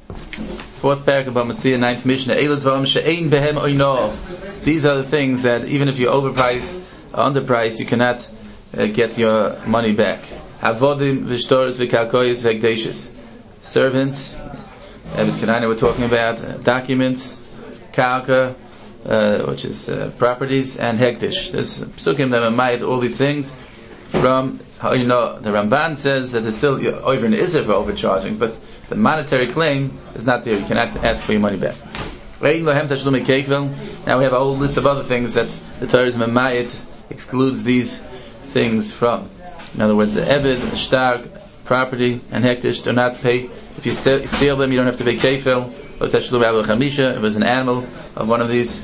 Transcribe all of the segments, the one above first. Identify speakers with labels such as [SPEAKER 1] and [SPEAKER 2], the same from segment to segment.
[SPEAKER 1] Fourth parak of Bamatzia, ninth Mishnah. These are the things that even if you overprice or underprice, you cannot get your money back. Avodim v'shtoros v'kalkoyis v'hekdeshes. Servants, Eved Kenana we're talking about, documents, kalka, which is properties, and hekdesh. There's psukim that mamayit all these things from, the Ramban says that there's still over an isser for overcharging, but the monetary claim is not there. You cannot ask for your money back. Now we have a whole list of other things that the Torah is mamayit excludes these things from. In other words, the Eved, Shtar, property, and hekdesh do not pay. If you steal them, you don't have to pay kefil. If it was an animal of one of these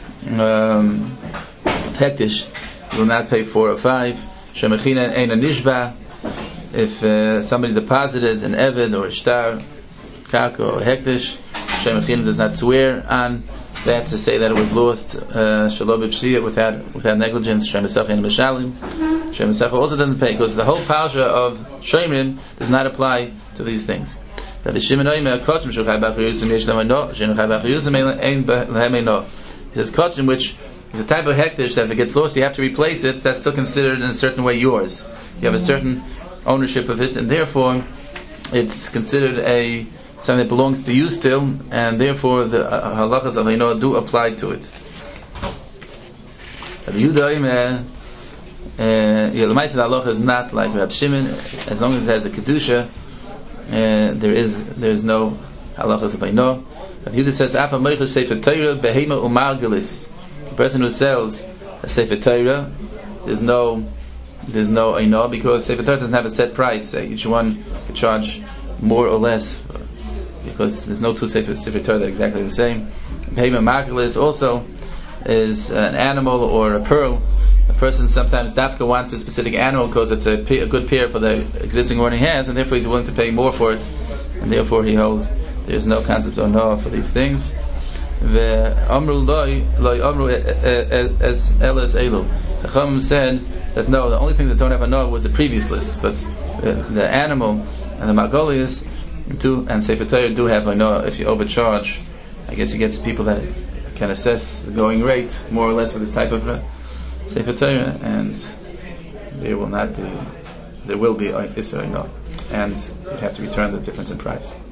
[SPEAKER 1] hekdesh, you will not pay 4 or 5. Shemechina ein nishba. If somebody deposited an Eved or a Shtar, Kaka or hekdesh, Shemechina does not swear on that to say that it was lost shalom b'pshiyah without negligence. Shemesach ein mishalim. Shemesach also doesn't pay because the whole parsha of Shemrim does not apply to these things. He says kochim, which is a type of hekdesh that if it gets lost you have to replace it, that's still considered in a certain way yours. You have a certain ownership of it, and therefore it's considered something that belongs to you still, and therefore the halachas of Haino do apply to it. The halacha is not like Rab Shimon. As long as it has the kedusha, there is no halachas of Haino. Rabbi Yehuda says, "Afa meichus sefer Torah behema umargelis." The person who sells a sefer Torah, there's no Haino, because sefer Torah doesn't have a set price. Each one could charge more or less, because there's no two sefer Torah that are exactly the same. Behema umargelis also is an animal or a pearl. A person sometimes dafka wants a specific animal because it's a good pair for the existing one he has, and therefore he's willing to pay more for it, and therefore he holds there's no concept of no for these things. The Amru loy Amru as elas elu. The Chacham said that no, the only thing that don't have a no was the previous list, but the animal and the Margolius and Sefer Torah do have a no. If you overcharge, I guess you get people that can assess the going rate more or less for this type of Sefer Torah, and there will be Isser no, and you have to return the difference in price.